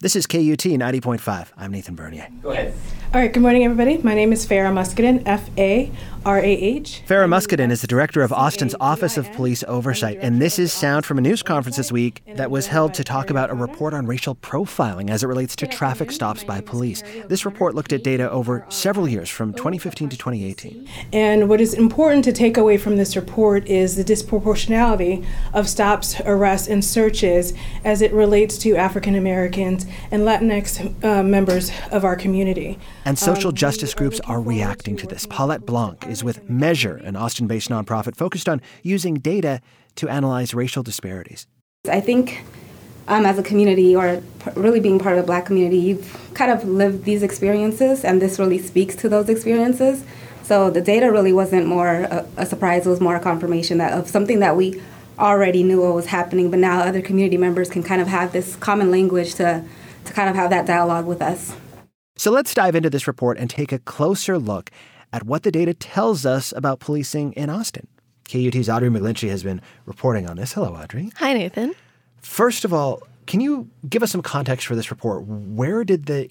This is KUT 90.5. I'm Nathan Bernier. Go ahead. All right, good morning, everybody. My name is Farah Muscadin, F-A-R-A-H. Farah Muscadin is the director of Austin's Office of Police Oversight, and this is sound from a news conference this week that was held to talk about a report on racial profiling as it relates to traffic stops by police. This report looked at data over several years, from 2015 to 2018. And what is important to take away from this report is the disproportionality of stops, arrests, and searches as it relates to African Americans and Latinx members of our community. And social justice groups are reacting to this. Paulette Blanc is with Measure, an Austin-based nonprofit focused on using data to analyze racial disparities. I think as a community, or really being part of the Black community, you've kind of lived these experiences, and this really speaks to those experiences. So the data really wasn't more a surprise, it was more a confirmation of something that we already knew what was happening, but now other community members can kind of have this common language to kind of have that dialogue with us. So let's dive into this report and take a closer look at what the data tells us about policing in Austin. KUT's Audrey McGlinchey has been reporting on this. Hello, Audrey. Hi, Nathan. First of all, can you give us some context for this report? Where did the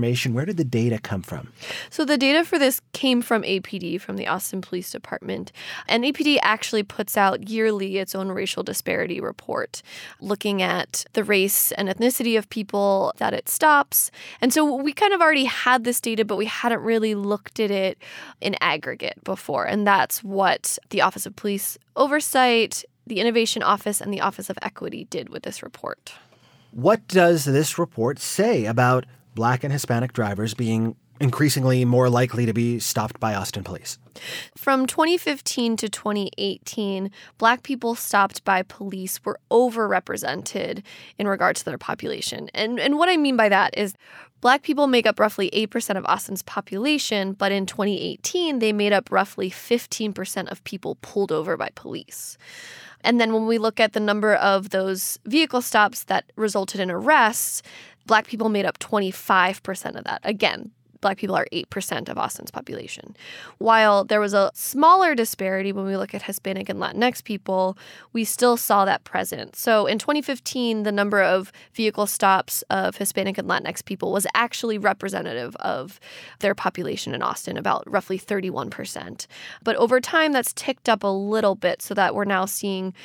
data come from? So the data for this came from APD, from the Austin Police Department. And APD actually puts out yearly its own racial disparity report, looking at the race and ethnicity of people that it stops. And so we kind of already had this data, but we hadn't really looked at it in aggregate before. And that's what the Office of Police Oversight, the Innovation Office, and the Office of Equity did with this report. What does this report say about Black and Hispanic drivers being increasingly more likely to be stopped by Austin police? From 2015 to 2018, Black people stopped by police were overrepresented in regard to their population. And what I mean by that is Black people make up roughly 8% of Austin's population, but in 2018, they made up roughly 15% of people pulled over by police. And then when we look at the number of those vehicle stops that resulted in arrests, Black people made up 25% of that. Again, Black people are 8% of Austin's population. While there was a smaller disparity when we look at Hispanic and Latinx people, we still saw that present. So in 2015, the number of vehicle stops of Hispanic and Latinx people was actually representative of their population in Austin, about roughly 31%. But over time, that's ticked up a little bit so that we're now seeing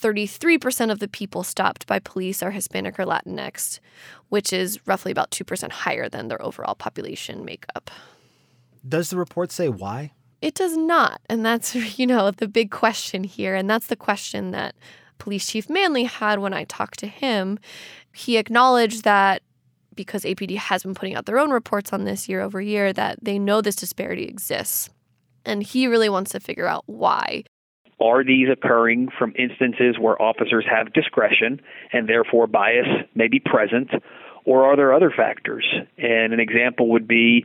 33% of the people stopped by police are Hispanic or Latinx, which is roughly about 2% higher than their overall population makeup. Does the report say why? It does not. And that's, the big question here. And that's the question that Police Chief Manley had when I talked to him. He acknowledged that because APD has been putting out their own reports on this year over year, that they know this disparity exists. And he really wants to figure out why. Are these occurring from instances where officers have discretion and therefore bias may be present, or are there other factors? And an example would be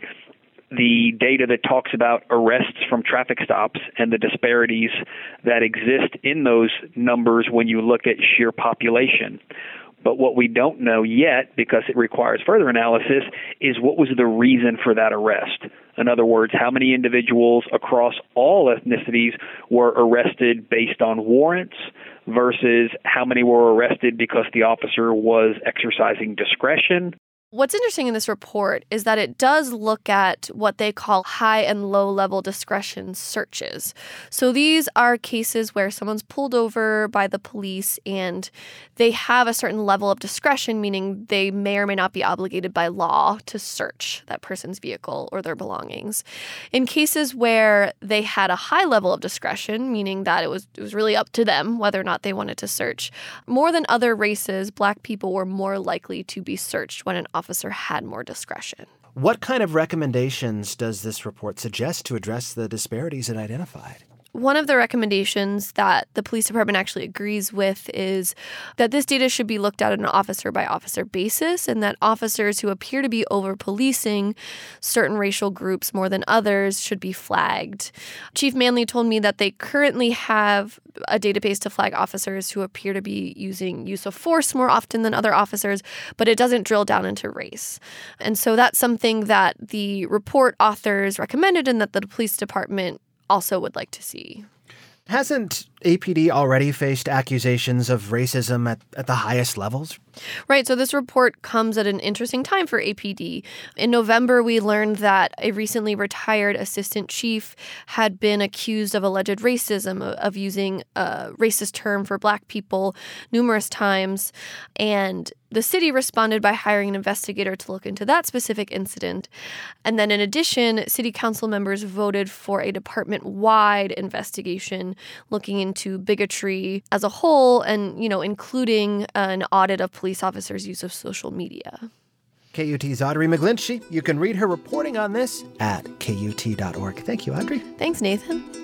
the data that talks about arrests from traffic stops and the disparities that exist in those numbers when you look at sheer population. But what we don't know yet, because it requires further analysis, is what was the reason for that arrest. In other words, how many individuals across all ethnicities were arrested based on warrants versus how many were arrested because the officer was exercising discretion. What's interesting in this report is that it does look at what they call high and low level discretion searches. So these are cases where someone's pulled over by the police and they have a certain level of discretion, meaning they may or may not be obligated by law to search that person's vehicle or their belongings. In cases where they had a high level of discretion, meaning that it was really up to them whether or not they wanted to search, more than other races, Black people were more likely to be searched when an officer had more discretion. What kind of recommendations does this report suggest to address the disparities it identified? One of the recommendations that the police department actually agrees with is that this data should be looked at on an officer-by-officer basis, and that officers who appear to be over-policing certain racial groups more than others should be flagged. Chief Manley told me that they currently have a database to flag officers who appear to be using use of force more often than other officers, but it doesn't drill down into race. And so that's something that the report authors recommended and that the police department also would like to see. Hasn't APD already faced accusations of racism at the highest levels? Right. So this report comes at an interesting time for APD. In November, we learned that a recently retired assistant chief had been accused of alleged racism, of using a racist term for Black people numerous times. And the city responded by hiring an investigator to look into that specific incident. And then in addition, city council members voted for a department-wide investigation looking into bigotry as a whole and, including an audit of police officers' use of social media. KUT's Audrey McGlinchey. You can read her reporting on this at KUT.org. Thank you, Audrey. Thanks, Nathan.